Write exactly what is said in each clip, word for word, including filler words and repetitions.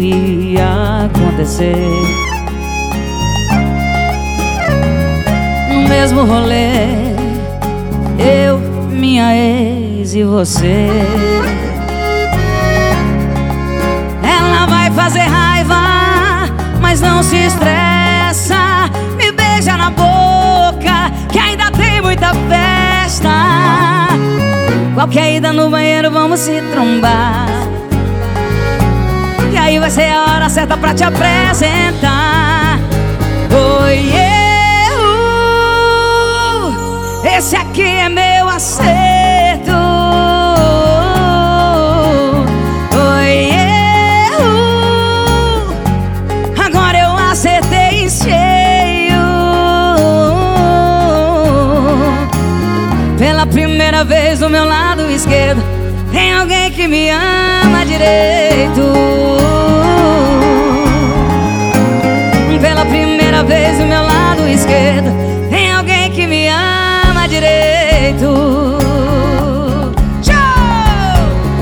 ia acontecer. No mesmo rolê, eu, minha ex e você. Ela vai fazer raiva, mas não se estressa. Me beija na boca, que ainda tem muita festa. Qualquer ida no banheiro vamos se trombar, e aí vai ser a hora certa pra te apresentar. Oi, eu, esse aqui é meu acerto. Oi, eu, agora eu acertei em cheio. Pela primeira vez do meu lado esquerdo tem alguém que me ama direito. Pela primeira vez do meu lado esquerdo tem alguém que me ama direito. Tchau!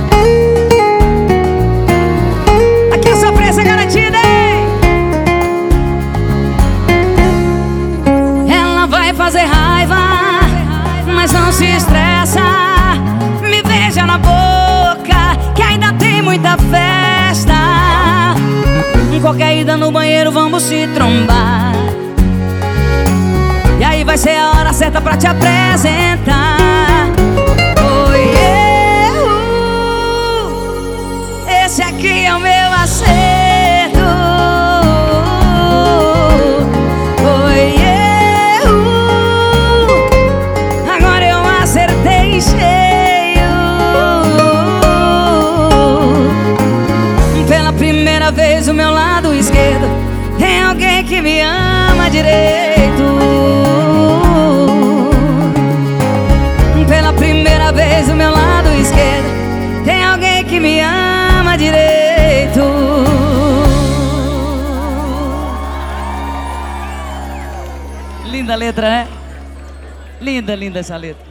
Aqui é surpresa garantida, hein? Ela vai fazer raiva, mas não se estressa. Me beija na boca, que ainda tem muita festa. Em qualquer ida no banheiro vamos se trombar, e aí vai ser a hora certa pra te apresentar. Oi, eu, esse aqui é o meu acerto. Oi, eu, agora eu acertei em cheio. Pela primeira vez do meu lado esquerdo tem alguém que me ama direito. Pela primeira vez do meu lado esquerdo tem alguém que me ama direito. Linda letra, né? Linda, linda essa letra.